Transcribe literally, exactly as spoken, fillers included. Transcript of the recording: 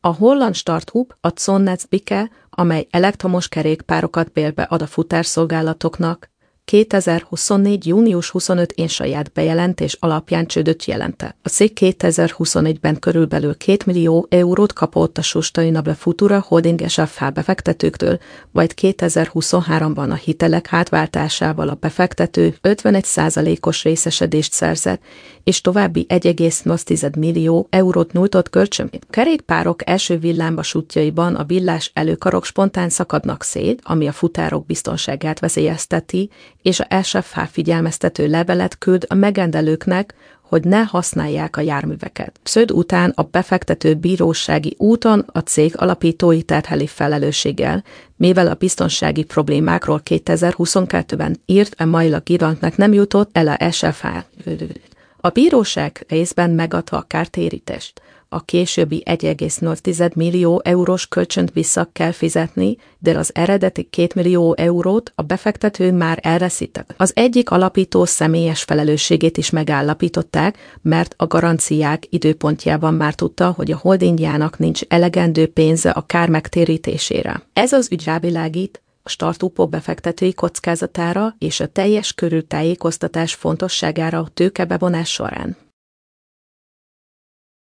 A holland startup a Zonnetzbike, amely elektromos kerékpárokat bérbe ad a futárszolgálatoknak, kétezer-huszonnégy. június huszonötödikén saját bejelentés alapján csődöt jelentett. A cég kétezer-huszonegyben körülbelül két millió eurót kapott a Sustainable Futura Holding es ef befektetőktől, majd kétezer-huszonháromban a hitelek átváltásával a befektető ötvenegy százalékos részesedést szerzett, és további egy egész nyolc millió eurót nyújtott kölcsönként. A kerékpárok első villámvas útjaiban a villás előkarok spontán szakadnak szét, ami a futárok biztonságát veszélyezteti, és a es ef há figyelmeztető levelet küld a megrendelőknek, hogy ne használják a járműveket. Szöd után a befektető bírósági úton a cég alapítói terheli felelősséggel, mivel a biztonsági problémákról kétezer-huszonkettőben írt a Maila Gigantnak nem jutott el a es ef há. A bíróság részben megadta a kártérítést. A későbbi egy egész nyolc millió eurós kölcsönt vissza kell fizetni, de az eredeti két millió eurót a befektető már elveszített. Az egyik alapító személyes felelősségét is megállapították, mert a garanciák időpontjában már tudta, hogy a holdingjának nincs elegendő pénze a kár megtérítésére. Ez az ügy rávilágít a startupok befektetői kockázatára és a teljes körű tájékoztatás fontosságára a tőkebevonás során.